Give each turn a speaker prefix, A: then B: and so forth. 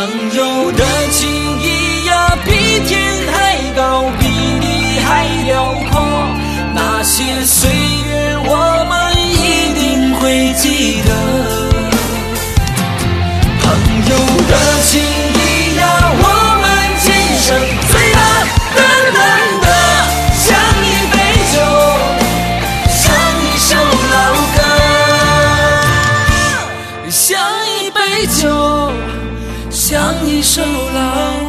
A: 朋友的情谊呀，比天还高，比你还辽阔。那些岁月我们一定会记得。朋友的情谊呀，我们今生最大的难得，像一杯酒，像一首老歌，像一杯酒，像一首老歌。